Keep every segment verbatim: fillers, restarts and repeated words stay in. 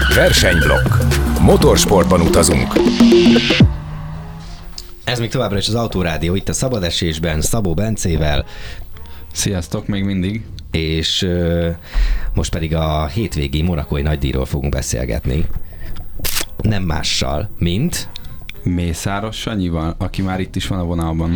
Versenyblokk. Motorsportban utazunk. Ez még továbbra is az Autórádió, itt a Szabadesésben, Szabó Bencével. Sziasztok, még mindig. És uh, most pedig a hétvégi monakói nagydíjról fogunk beszélgetni. Nem mással, mint... Mészáros Sanyival, aki már itt is van a vonalban.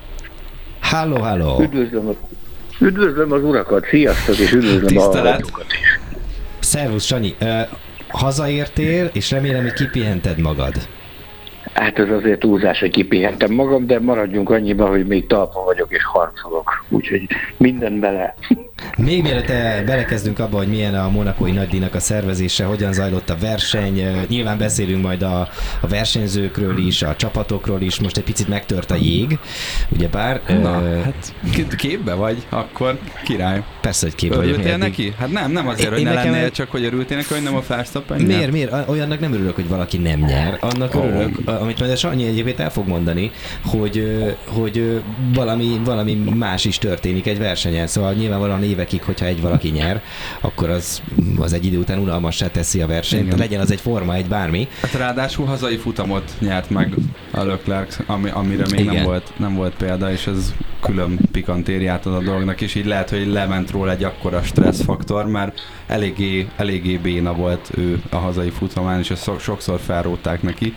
Halló, halló! Üdvözlöm, a, üdvözlöm az urakat, sziasztok, és üdvözlöm Tisztelet. a hallgatókat is. Szervusz, Sanyi! Uh, hazaértél, és remélem, hogy kipihented magad. Hát ez azért túlzás, hogy kipihentem magam, de maradjunk annyiban, hogy még talpon vagyok és harcolok. Úgyhogy minden bele. Még mielőtt belekezdünk abba, hogy milyen a monakói nagydíjnak a szervezése, hogyan zajlott a verseny, nyilván beszélünk majd a, a versenyzőkről is, a csapatokról is, most egy picit megtört a jég, ugyebár. Na, uh, hát képbe vagy, akkor király. Persze, hogy képbe vagyok. Örültél neki? Hát nem, nem azért, Én- hogy én ne nekem lennél, egy- csak hogy örültél neki, hogy nem a Verstappen. Miért, miért? Olyannak nem örülök, hogy valaki nem nyer. Annak Ó. örülök, amit majd a Sanyi egyébként el fog mondani, hogy, ö, hogy ö, valami, valami más is történik egy versenyen. Szóval nyilvánvalóan évekig, hogyha egy valaki nyer, akkor az, az egy idő után unalmassá teszi a versenyt. Igen. Legyen az egy forma, egy bármi. Hát ráadásul hazai futamot nyert meg a Leclerc, ami, amire még Igen. nem volt, nem volt példa, és ez külön pikantériát ad a dolognak, és így lehet, hogy lement róla egy akkora stresszfaktor, mert eléggé, eléggé béna volt ő a hazai futamán, és ezt sokszor felrótták neki.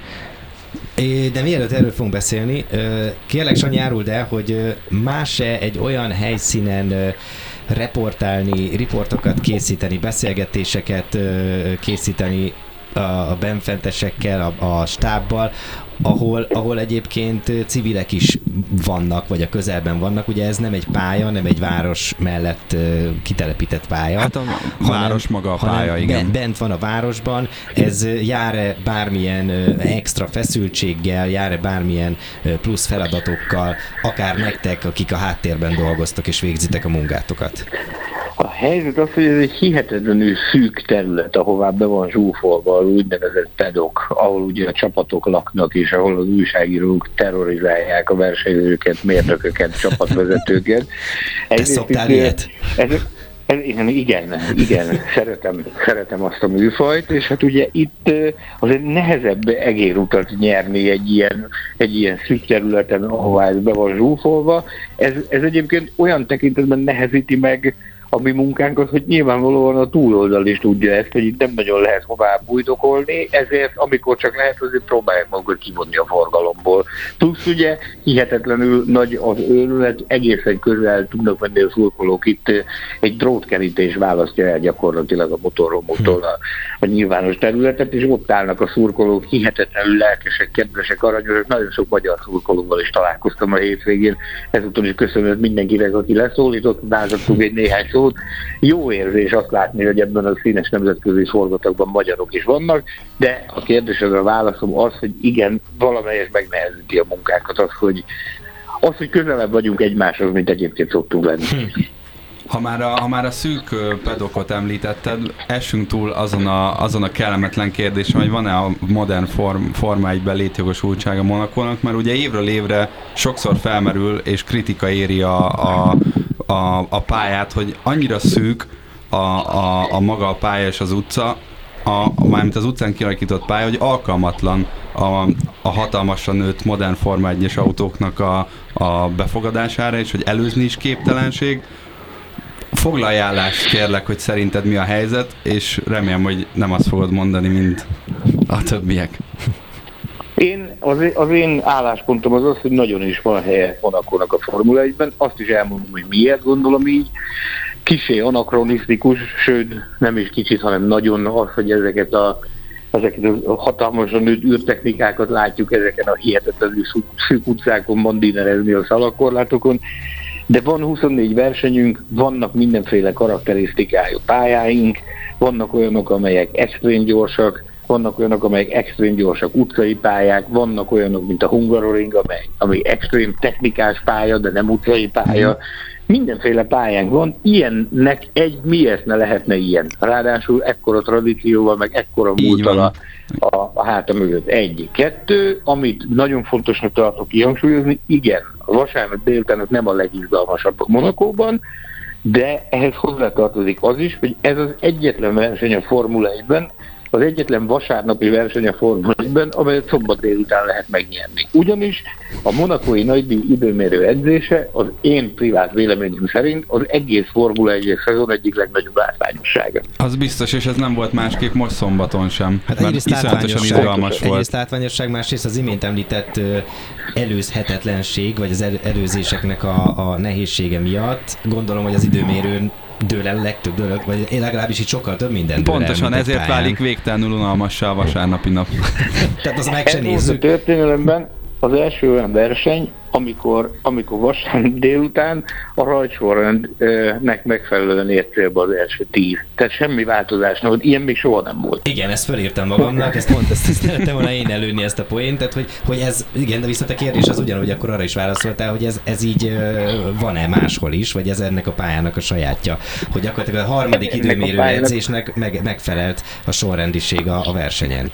É, De mielőtt erről fogunk beszélni, ö, kérlek Sanyi, áruld el, hogy ö, más-e egy olyan helyszínen ö, reportálni, riportokat készíteni, beszélgetéseket ö, készíteni a, a benfentesekkel, a, a stábbal, ahol, ahol egyébként civilek is vannak, vagy a közelben vannak. Ugye ez nem egy pálya, nem egy város mellett ö, kitelepített pálya. Hát a város maga a pálya, hanem igen. be- Bent van a városban. Ez jár-e bármilyen ö, extra feszültséggel, jár-e bármilyen ö, plusz feladatokkal, akár nektek, akik a háttérben dolgoztok és végzitek a munkátokat? A helyzet az, hogy ez egy hihetetlenül szűk terület, ahová be van zsúfolva az úgynevezett pedok, ahol ugye a csapatok laknak, és ahol az újságírók terrorizálják a versenyzőket, mérnököket, csapatvezetőket. Te szoktál ilyet? Ez, ez, igen, igen, igen, szeretem, szeretem azt a műfajt, és hát ugye itt ö, azért nehezebb egérutat nyerni egy ilyen, egy ilyen szűk területen, ahová ez be van zsúfolva. Ez, ez egyébként olyan tekintetben nehezíti meg a mi munkánkat, hogy nyilvánvalóan a túloldal is tudja ezt, hogy itt nem nagyon lehet hová bújdokolni, ezért amikor csak lehet, azért próbálják magukat kivonni a forgalomból. Plusz ugye hihetetlenül nagy az őrület, egészen közel tudnak menni a szurkolók, itt egy drótkerítés választja el gyakorlatilag a motorhomótól a, a nyilvános területet, és ott állnak a szurkolók, hihetetlenül lelkesek, kedvesek, aranyosak, nagyon sok magyar szurkolóval is találkoztam a hétvégén, ezúton is köszönöm mindenkinek, aki leszólított, vázattunk egy néhány szót. Jó érzés azt látni, hogy ebben a színes nemzetközi forgatagban magyarok is vannak, de a kérdésedre a válaszom az, hogy igen, valamelyes megnehezíti a munkánkat, az, hogy, az, hogy közelebb vagyunk egymáshoz, mint egyébként szoktunk lenni. Ha már a, ha már a szűk ö, pedokot említetted, essünk túl azon a, azon a kellemetlen kérdésen, hogy van-e a modern form, Forma egyben létjogosultsága Monakónak, mert ugye évről évre sokszor felmerül és kritika éri a, a, a, a pályát, hogy annyira szűk a, a, a maga a pálya és az utca, a, mármint az utcán kialakított pálya, hogy alkalmatlan a, a hatalmasan nőtt modern Forma egyes autóknak a, a befogadására, és hogy előzni is képtelenség. Foglalj állást, kérlek, hogy szerinted mi a helyzet, és remélem, hogy nem azt fogod mondani, mint a többiek. Én, az, az én álláspontom az az, hogy nagyon is van helye Monakónak a Formula egyben, azt is elmondom, hogy miért gondolom így. Kissé anakronisztikus, sőt nem is kicsit, hanem nagyon az, hogy ezeket a, ezeket a hatalmasan nőtt űrtechnikákat látjuk ezeken a hihetetlenül szűk utcákon bandinerezni a szalagkorlátokon. De van huszonnégy versenyünk, vannak mindenféle karakterisztikájú pályáink, vannak olyanok, amelyek extrém gyorsak, vannak olyanok, amelyek extrém gyorsak utcai pályák, vannak olyanok, mint a Hungaroring, amely, ami extrém technikás pálya, de nem utcai pálya. Mindenféle pályánk van, ilyennek egy miért ne lehetne ilyen. Ráadásul ekkora tradícióval, meg ekkora múltal a, a, a háta mögött. Egy. Kettő, amit nagyon fontosnak tartok kihangsúlyozni, igen, a vasárnap délutánok nem a legizgalmasabbak Monakóban, de ehhez hozzátartozik az is, hogy ez az egyetlen verseny a Formula egyben, az egyetlen vasárnapi verseny a Formula egyben, amelyet szombat délután lehet megnyerni. Ugyanis a monakói nagydíj időmérő edzése az én privát véleményem szerint az egész Formula egyes szezon egyik legnagyobb látványossága. Az biztos, és ez nem volt másképp most szombaton sem. Hát mert egyrészt iszonyatosan izgalmas volt. Egyrészt látványosság, másrészt az imént említett ö, előzhetetlenség, vagy az el, előzéseknek a, a nehézsége miatt. Gondolom, hogy az időmérőn dől el legtöbb dolog, vagy legalábbis itt sokkal több minden dől el, Pontosan, mint egy ezért pályán. válik végtelenül unalmassá a vasárnapi nap. Tehát az meg se Ez volt a nézzük. történelemben az első olyan verseny, amikor, amikor vasárnap délután a rajtsorrendnek megfelelően ért célba az első tíz. Tehát semmi változás nem volt, ilyen még soha nem volt. Igen, ezt fölírtam magamnak, ezt pont ezt, ezt szerettem volna én előni ezt a poént, tehát hogy, hogy ez, igen, de viszont a kérdés az ugyanúgy, akkor arra is válaszoltál, hogy ez, ez így ö, van-e máshol is, vagy ez ennek a pályának a sajátja, hogy gyakorlatilag a harmadik Ennek a időmérő pályának- edzésnek meg, megfelelt a sorrendiség a, a versenyen.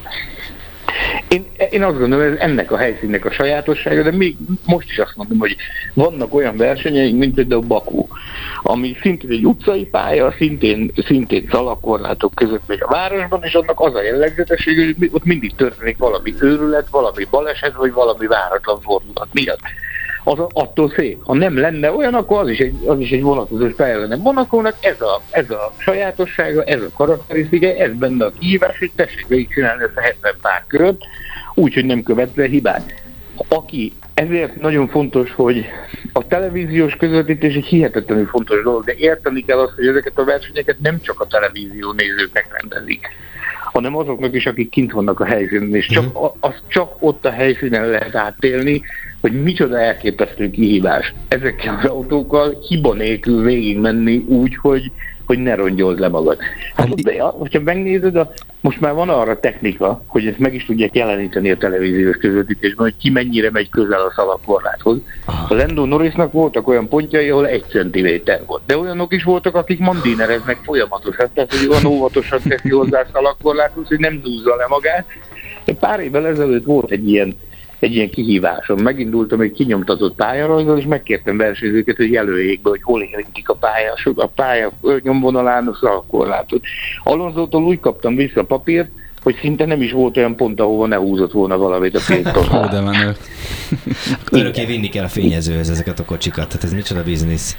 Én, én azt gondolom, hogy ez ennek a helyszínnek a sajátossága, de még most is azt mondom, hogy vannak olyan versenyeink, mint például Baku, ami szintén egy utcai pálya, szintén, szintén szalagkorlátok között megy a városban, és annak az a jellegzetesség, hogy ott mindig történik valami őrület, valami baleset, vagy valami váratlan fordulat miatt. Az a, attól szép. Ha nem lenne olyan, akkor az is egy, az is egy vonatkozós pálya lenne. Monakónak ez a, ez a sajátossága, ez a karakterisztika, ez benne a kihívás, hogy tessék végigcsinálni ezt a hetven pár köröt, úgyhogy nem követve hibát. Aki ezért nagyon fontos, hogy a televíziós közvetítés egy hihetetlenül fontos dolog, de érteni kell azt, hogy ezeket a versenyeket nem csak a televízió nézőknek rendezik, hanem azoknak is, akik kint vannak a helyszínen, és csak, a, az csak ott a helyszínen lehet átélni, hogy micsoda elképesztő kihívás ezekkel az autókkal hiba nélkül végig menni úgy, hogy, hogy ne rongyold le magad. Hát, de, hogyha megnézed, a, most már van arra technika, hogy ezt meg is tudják jeleníteni a televíziós közvetítésben, hogy ki mennyire megy közel a szalagkorláthoz. A Lando Norrisnak voltak olyan pontjai, ahol egy centiméter volt. De olyanok is voltak, akik mandinereznek folyamatosan, tehát hogy olyan óvatosan teszi hozzá a szalagkorláthoz, hogy nem dúzza le magát. Pár évvel ezelőtt volt egy ilyen egy ilyen kihívásom. Megindultam egy kinyomtatott pályarajzzal, és megkértem versenyzőket, hogy jelöljék be, hogy hol érintik a pálya, a pálya nyomvonalán a szalagkorlátot. Alonzótól úgy kaptam vissza a papírt, hogy szinte nem is volt olyan pont, ahova ne húzott volna valamit a pénztól. Ó, de menő. Örökké vinni kell a fényezőhöz ezeket a kocsikat, tehát ez micsoda biznisz.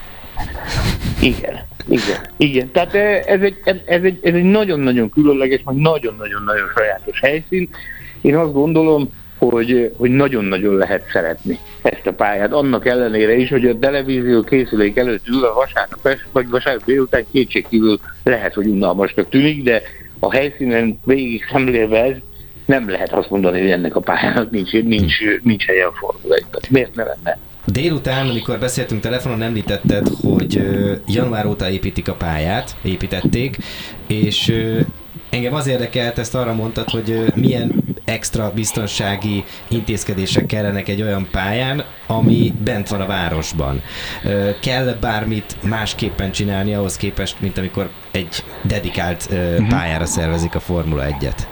Igen, igen, igen. Tehát ez egy, ez egy, ez egy nagyon-nagyon különleges, meg nagyon-nagyon-nagyon sajátos helyszín. Én azt gondolom, hogy, hogy nagyon-nagyon lehet szeretni ezt a pályát. Annak ellenére is, hogy a televízió készülék előtt ül a vasárnap, vagy vasárnap délután kétségkívül lehet, hogy unalmasnak tűnik, de a helyszínen végig szemlélve ez, nem lehet azt mondani, hogy ennek a pályának nincs, nincs, nincs helye a Formula egyben. Miért ne lenne? Délután, amikor beszéltünk telefonon, említetted, hogy január óta építik a pályát, építették, és engem az érdekelt, ezt arra mondtad, hogy milyen extra biztonsági intézkedések kellenek egy olyan pályán, ami bent van a városban. Kell bármit másképpen csinálni ahhoz képest, mint amikor egy dedikált pályára szervezik a Formula egyet?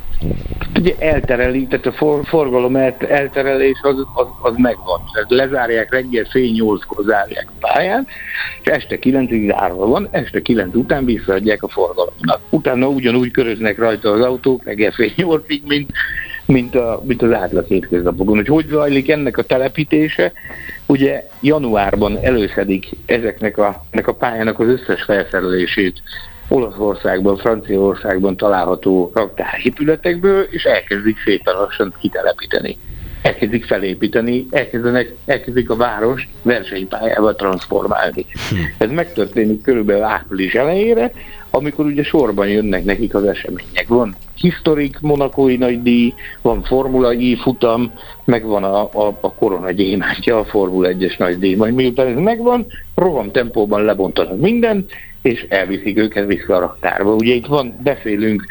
Ugye eltereli, tehát a for, forgalom elterelés az, az, az megvan. Tehát lezárják reggel fél nyolckor zárják a pályán, és este kilencig zárva van, este kilenc után visszaadják a forgalomnak. Utána ugyanúgy köröznek rajta az autók reggel fél nyolcig, mint, mint, a, mint az átlag hétköznapokon. Hogy hogy zajlik ennek a telepítése? Ugye januárban előszedik ezeknek a, ennek a pályának az összes felszerelését Olaszországban, Franciaországban található raktárépületekből, és elkezdik szépen lassan kitelepíteni. Elkezdik felépíteni, elkezdenek, elkezdik a várost versenypályával transformálni. Ez megtörténik körülbelül április elejére, amikor ugye sorban jönnek nekik az események. Van historik monakói nagydíj, van Formula I futam, meg van a, a, a korona gyémántja, a Formula egyes nagydíj. Majd miután ez megvan, roham tempóban lebontanak mindent, és elviszik őket vissza a raktárba. Ugye itt van, beszélünk,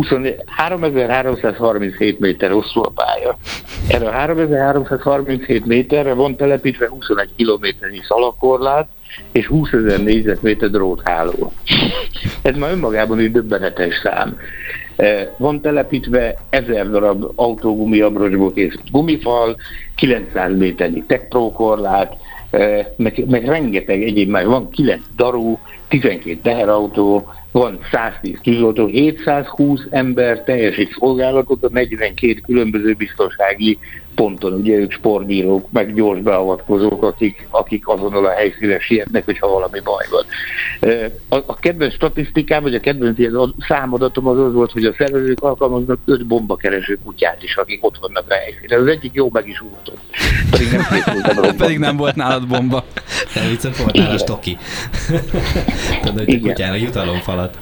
háromezer-háromszázharminchét méter hosszú a pálya. Erre a háromezer-háromszázharminchét méterre van telepítve huszonegy kilométernyi szalagkorlát, és húszezer négyzetméter drótháló. Ez már önmagában egy döbbenetes szám. Van telepítve ezer darab autógumi abrocsból készült gumifal, kilencszáz méternyi Tech-Pro korlát, meg, meg rengeteg egyéb, már van kilenc daru, tizenkét teherautó, van száztíz tűzoltó, hétszázhúsz ember teljesít szolgálatot a negyvenkét különböző biztonsági ponton. Ugye ők sportbírók, meg gyors beavatkozók, akik, akik azonnal a helyszínen sietnek, hogyha valami baj van. A, a kedvenc statisztikám, vagy a kedvenc ilyen számadatom az az volt, hogy a szervezők alkalmaznak öt bombakereső kutyát is, akik ott vannak a helyszínen. Az egyik jó meg is úvatott. Pedig nem készültem Pedig nem volt nálad bomba. Nem viszont volt nála stoki. Tudod, hogy a kutyának jutalomfalat.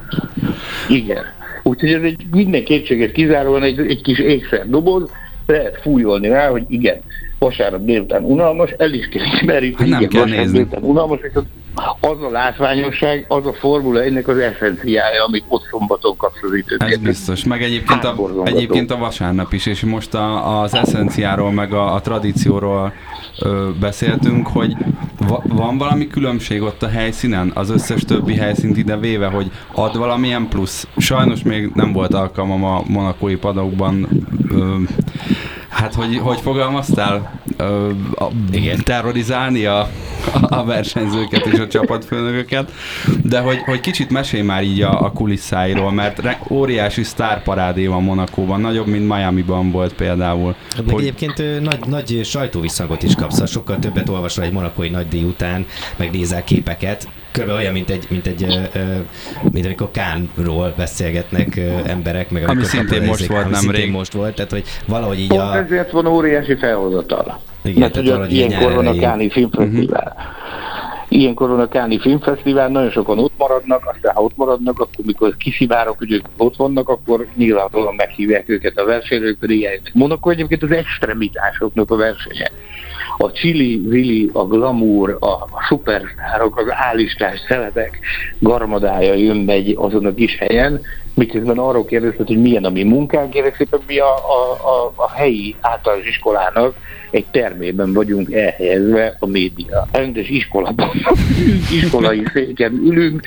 Igen. Úgyhogy ez egy minden kétséget kizáróan egy, egy kis ékszerdoboz, lehet fújolni rá, hogy igen, vasárnap délután unalmas, el is kell ismerjük, hogy nem igen, kell vasárnap nézni. délután unalmas, és az a látványosság, az a formula, ennek az eszenciája, amit ott szombaton kapsz az időt. Ez biztos. Meg egyébként a, egyébként a vasárnap is, és most a, az eszenciáról, meg a, a tradícióról ö, beszéltünk, hogy va, van valami különbség ott a helyszínen, az összes többi helyszínt ide véve, hogy ad valamilyen plusz. Sajnos még nem volt alkalmam a monakói padokban, ö, hát hogy, hogy fogalmaztál? Ö, a, igen. Terrorizálni a, a versenyzőket és a csapatfőnököket, de hogy, hogy kicsit mesélj már így a, a kulisszáiról, mert re, óriási sztárparádé van Monakóban, nagyobb, mint Miamiban volt például. Meg hogy... egyébként ö, nagy, nagy sajtóvisszangot is kapsz, sokkal többet olvasol egy monakói nagydíj után, meg nézel képeket, körülbelül olyan, mint egy, mint egy ö, ö, mint amikor Cannes-ról beszélgetnek ö, emberek, meg ami szintén most volt, ami nem rég. most volt, tehát hogy valahogy így Pont a... ezért van óriási felhozatal. Igen, mert ugye ilyenkor van a Cannes-i filmfesztivál. Uh-huh. Ilyenkor van a Cannes-i filmfesztivál, nagyon sokan ott maradnak, aztán ha ott maradnak, akkor mikor kiszivárok, hogy ők ott vannak, akkor nyilvánvalóan meghívják őket a versenyzők, pedig eljönnek. Monakó egyébként az extremitásoknak a versenye. A Chili, Willy, a glamour, a szupersztárok, az állistás szeletek garmadája jön-megy azon a kis helyen, miközben arról kérdezted, hogy milyen a mi munkánk, kérlek szépen mi a, a, a, a helyi általános iskolának egy termében vagyunk elhelyezve a média. Rendes iskolában, iskolai széken ülünk,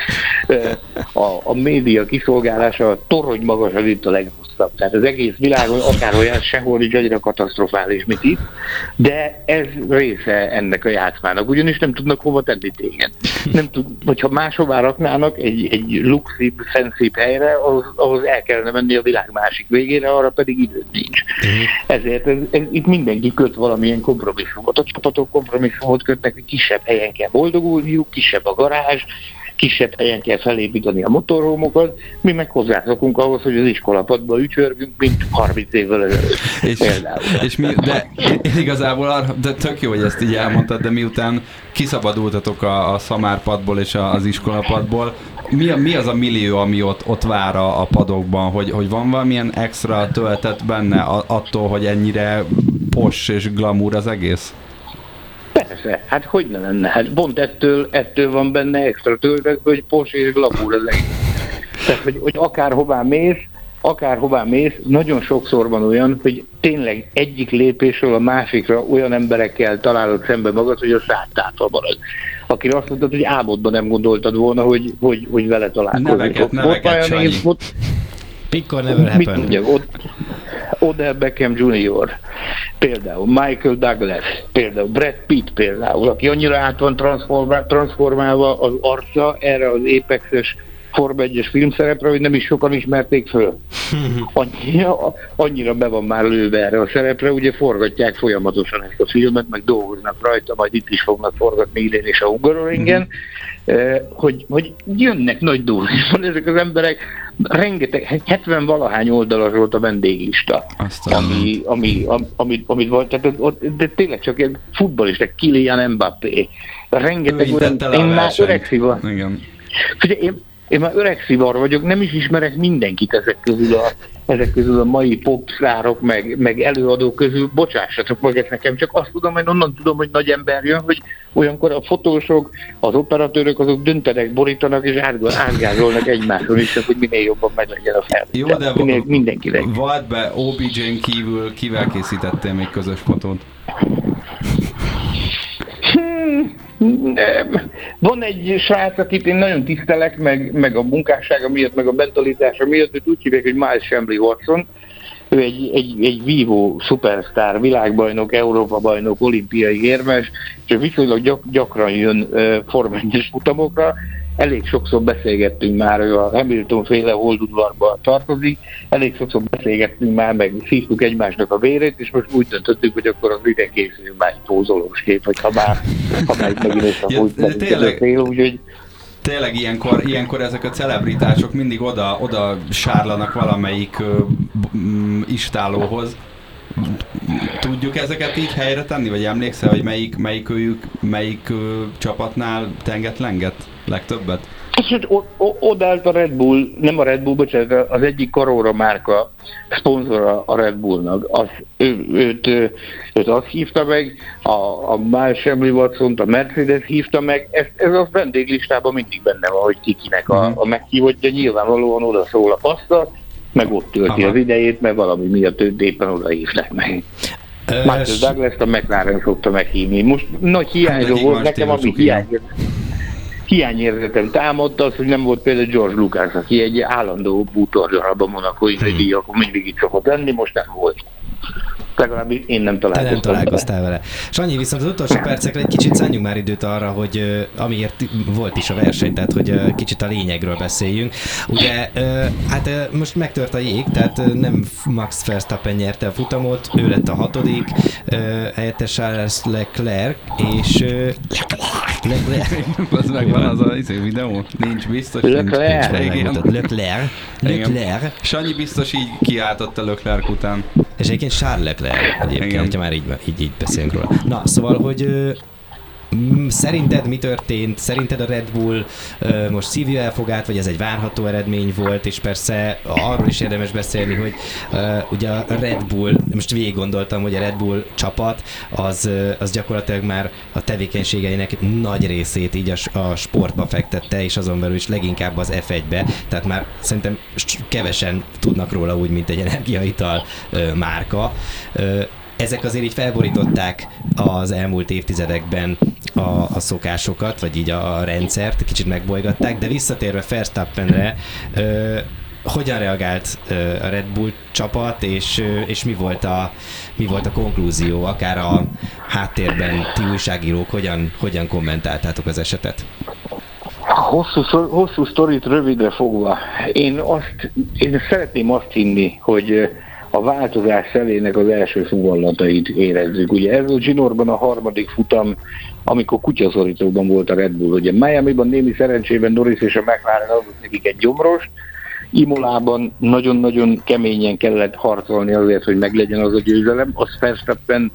a, a média kiszolgálása a torony magasan itt a legrosszabb. Tehát az egész világon akárolyan sehol is annyira katasztrofális, mint itt, de ez része ennek a játszmának, ugyanis nem tudnak hova tenni téged. Nem tud, hogyha máshová raknának egy, egy luxibb, fenszibb helyre, ahhoz, ahhoz el kellene menni a világ másik végére, arra pedig időd nincs. Uh-huh. Ezért ez, ez, itt mindenki köt valamilyen kompromisszumot. A csapatok kompromisszumot kötnek, hogy kisebb helyen kell boldogulniuk, kisebb a garázs, kisebb helyen kell felépíteni a motorhomokat, mi meg hozzászokunk ahhoz, hogy az iskolapadba ücsörgünk, mint harminc évvel ezelőtt. És, és mi, de igazából arra, de tök jó, hogy ezt így elmondtad, de miután kiszabadultatok a, a szamárpadból és a, az iskolapadból, mi, a, mi az a millió, ami ott, ott vár a, a padokban, hogy, hogy van valamilyen extra töltet benne attól, hogy ennyire posh és glamour az egész? Persze, hát hogy ne lenne? Hát pont ettől, ettől van benne extra töltet, hogy posh és glamour az egész. Tehát, hogy, hogy akárhová mész, akárhová mész, nagyon sokszor van olyan, hogy tényleg egyik lépésről a másikra olyan emberekkel találod szembe magad, hogy a szád tátva marad. Akire azt mondtad, hogy álmodban nem gondoltad volna, hogy, hogy, hogy vele találkozni. Neveket, neveket, Sanyi. Pickle never happen. Mondjak, ott, Odell Beckham junior, például Michael Douglas, például Brad Pitt például, aki annyira át van transformálva, transformálva az arca erre az Apex-es Form egyes filmszerepre, hogy nem is sokan ismerték föl. Annyira, annyira be van már lőve erre a szerepre, ugye forgatják folyamatosan ezt a filmet, meg dolgoznak rajta, majd itt is fognak forgatni idén és a Hungaroringen, mm-hmm. hogy, hogy jönnek nagy dózisban ezek az emberek, rengeteg, hetven valahány oldalas volt a vendéglista, ami, ami, ami, amit, amit volt, tehát ott, de tényleg csak egy futballista, Kylian Mbappé, rengeteg olyan, én már öreg szivar. Igen. Figyelj, én, én már öreg szivar vagyok, nem is ismerek mindenkit ezek közül a, ezek közül a mai popszárok, meg, meg előadók közül, bocsássatok meg ezt nekem, csak azt tudom, hogy onnan tudom, hogy nagy ember jön, hogy olyankor a fotósok, az operatőrök azok döntenek, borítanak és átgázolnak egymáson is, hogy minél jobban meg legyen a fel. Jó, de, de minél, mindenkinek. Vald be, o bé jén kívül kivel készítettél még közös fotót? Hmm. Van egy srác, akit én nagyon tisztelek, meg, meg a munkássága miatt, meg a mentalitása miatt, őt úgy hívják, hogy Miles Chambly Watson. Ő egy, egy, egy vívó szupersztár, világbajnok, Európa-bajnok, olimpiai érmes, és viszonylag gyak, gyakran jön uh, Form egyes futamokra, elég sokszor beszélgettünk már, ő a Hamilton féle holdudvarba tartozik, elég sokszor beszélgettünk már, meg szívtuk egymásnak a vérét, és most úgy döntöttük, hogy akkor az ide készül már egy pózolós kép, vagy ha már, ha már megint összefújt ja, tényleg, fél, úgyhogy tényleg ilyenkor, ilyenkor ezek a celebritások mindig oda, oda sárlanak valamelyik ö, m, istálóhoz. Tudjuk ezeket így helyre tenni, vagy emlékszel, hogy melyik, melyik őjük, melyik ö, csapatnál tenget lenget legtöbbet? És odállt a Red Bull, nem a Red Bull, bocsánat, az egyik Carrera márka szponzora a Red Bullnak. Az, ő, őt, őt azt hívta meg, a, a Miles Hamilton-t a Mercedes hívta meg, ez, ez a vendéglistában mindig benne van, hogy kikinek a, a meghívottja, nyilvánvalóan oda szól a pasztal, meg ott tölti Aha. az idejét, mert valami miatt őt éppen oda hívták meg. Michael Douglas-t a McLaren szokta meghívni. Most nagy hiányzó volt nekem, ami hiányzó. Hiányérzetem támadta az, hogy nem volt például George Lucas, aki egy állandó bútordarab a monakói hmm. díj, akkor mindig itt szokott lenni, most nem volt. Legalábbis én nem találkoztam. Te nem találkoztál vele. Sanyi, viszont az utolsó percekre egy kicsit szálljunk már időt arra, hogy uh, amiért volt is a verseny, tehát hogy uh, kicsit a lényegről beszéljünk. Ugye, uh, hát uh, most megtört a jég, tehát uh, nem Max Verstappen nyerte a futamot, ő lett a hatodik, uh, helyette Charles Leclerc, és uh, Leclerc. Az megvan az a izé, videó? Nincs biztos. Leclerc. Leclerc. Leclerc. Sanyi biztos így kiáltotta Leclerc után. És egyébként Charles Leclerc egyébként, hogyha már így, így, így beszélünk róla. Na, szóval, hogy ö, m- szerinted mi történt? Szerinted a Red Bull ö, most szívja elfogát, vagy ez egy várható eredmény volt? És persze arról is érdemes beszélni, hogy ö, ugye a Red Bull, most végig gondoltam, hogy a Red Bull csapat az, ö, az gyakorlatilag már a tevékenységeinek nagy részét így a, a sportba fektette, és azon belül is leginkább az ef egybe, tehát már szerintem kevesen tudnak róla úgy, mint egy energiaital ö, márka. Ö, Ezek azért így felborították az elmúlt évtizedekben a, a szokásokat, vagy így a, a rendszert, kicsit megbolygatták, de visszatérve Verstappenre, ö, hogyan reagált ö, a Red Bull csapat, és, ö, és mi, volt a, mi volt a konklúzió, akár a háttérben ti újságírók, hogyan, hogyan kommentáltátok az esetet? Hosszú, hosszú sztorit rövidre fogva. Én, azt, én szeretném azt hinni, hogy a változás szelének az első szuvallatait érezzük. Ugye ez a Ginorban a harmadik futam, amikor kutyaszorítóban volt a Red Bull. Ugye Miamiban némi szerencsében Norris és a McLaren adott nekik egy gyomrost, Imolában nagyon-nagyon keményen kellett harcolni azért, hogy meglegyen az a győzelem. Az Verstappen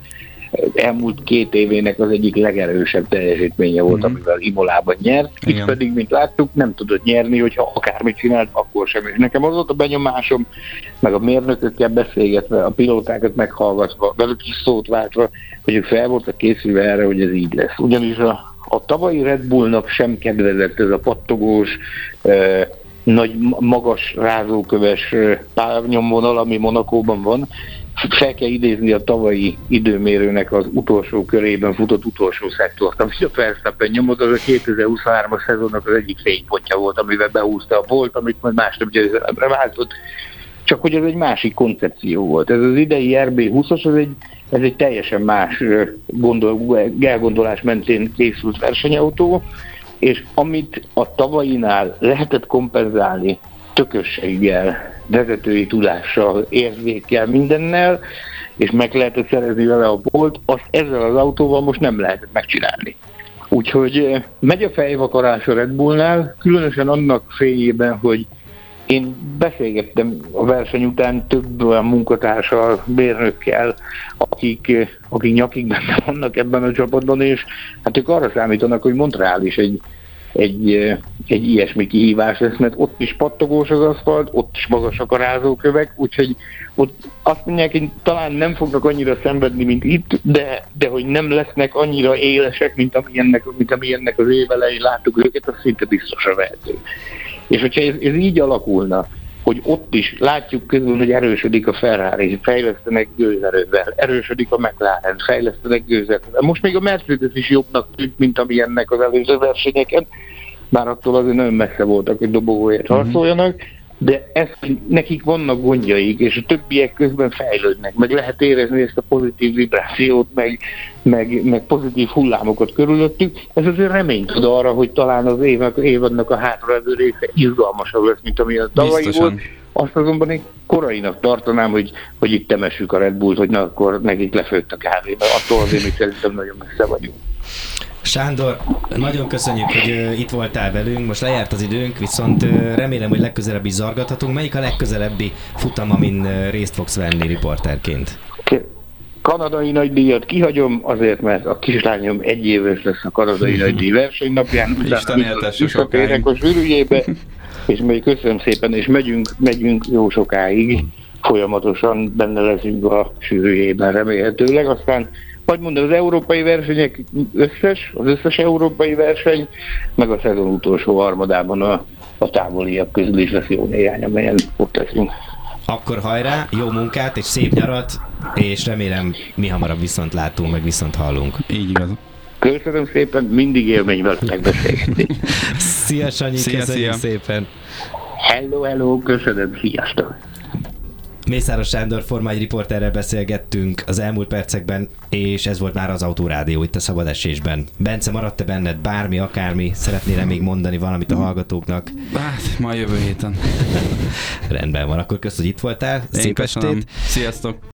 elmúlt két évének az egyik legerősebb teljesítménye volt, mm-hmm. amivel Imolában nyert. Itt pedig, mint láttuk, nem tudott nyerni, hogyha akármit csinált, akkor sem. És nekem az volt a benyomásom, meg a mérnökökkel beszélgetve, a pilótákat meghallgatva, velük is szót váltva, hogy ők fel voltak készülve erre, hogy ez így lesz. Ugyanis a, a tavalyi Red Bullnak sem kedvezett ez a pattogós, eh, nagy, magas rázóköves távnyomvonal, ami Monakóban van. Fel kell idézni a tavalyi időmérőnek az utolsó körében futott utolsó szektort, amit a Verstappen nyomott, az a kétezer-huszonhármas szezonnak az egyik fénypontja volt, amivel behúzta a volt, amit majd más több győzelemre váltott. Csak hogy ez egy másik koncepció volt. Ez az idei er bé húszas, ez egy, ez egy teljesen más gondol, elgondolás mentén készült versenyautó, és amit a tavainál lehetett kompenzálni tökösséggel, vezetői tudással, érzékkel, mindennel, és meg lehetett szerezni vele a bolt, azt ezzel az autóval most nem lehetett megcsinálni. Úgyhogy megy a fejvakarás a Red Bullnál, különösen annak fényében, hogy én beszélgettem a verseny után több olyan munkatársal, mérnökkel, akik, akik nyakig benne vannak ebben a csapatban, és hát ők arra számítanak, hogy Montreal is egy, egy, egy ilyesmi kihívás lesz, mert ott is pattogós az aszfalt, ott is magasak a rázókövek, úgyhogy ott azt mondják, hogy talán nem fognak annyira szenvedni, mint itt, de, de hogy nem lesznek annyira élesek, mint amilyennek, mint amilyennek az év elején láttuk őket, az szinte biztosra vehető. És hogyha ez, ez így alakulna, hogy ott is látjuk közül, hogy erősödik a Ferrari, fejlesztenek gőzerővel, erősödik a McLaren, fejlesztenek gőzerővel. Most még a Mercedes is jobbnak tűnt, mint amilyennek az előző versenyeken, bár attól azért nagyon messze voltak, hogy dobogóért harcoljanak, de ez, nekik vannak gondjaik, és a többiek közben fejlődnek, meg lehet érezni ezt a pozitív vibrációt, meg, meg, meg pozitív hullámokat körülöttük. Ez azért reményt ad arra, hogy talán az évnek, évadnak a hátralévő része izgalmasabb lesz, mint ami a tavalyi volt. Azt azonban én korainak tartanám, hogy, hogy itt temessük a Red Bullt, hogy na, akkor nekik lefőtt a kávé, mert attól azért még szerintem nagyon messze vagyunk. Sándor, nagyon köszönjük, hogy itt voltál velünk, most lejárt az időnk, viszont remélem, hogy legközelebb is zargathatunk. Melyik a legközelebbi futam, amin részt fogsz venni riporterként? Kanadai nagydíjat kihagyom, azért, mert a kislányom egy éves lesz a kanadai nagydíj versenynapján, utána visszatérek a zsűrűjébe, és még köszönöm szépen, és megyünk, megyünk jó sokáig, folyamatosan benne leszünk a zsűrűjében remélhetőleg, aztán vagy mondom, az európai versenyek összes, az összes európai verseny, meg a szezon utolsó harmadában a, a távoliak közül is lesz jó néhány, amelyen ott leszünk. Akkor hajrá, jó munkát és szép nyarat, és remélem mi hamarabb viszont látunk, meg viszont hallunk. Így igaz. Köszönöm szépen, mindig élmény veletek beszélgetni. Szia Sanyi, szia, köszönjük szia. szépen. Hello, hello, köszönöm, sziasztok. Mészáros Sándor Forma egy riporterrel beszélgettünk az elmúlt percekben, és ez volt már az Autórádió itt a Szabad Esésben. Bence, maradt-e benned bármi, akármi? Szeretnél még mondani valamit a hallgatóknak? Hát, majd jövő héten. Rendben van, akkor kösz, hogy itt voltál. Én Szép köszönöm. estét. Sziasztok.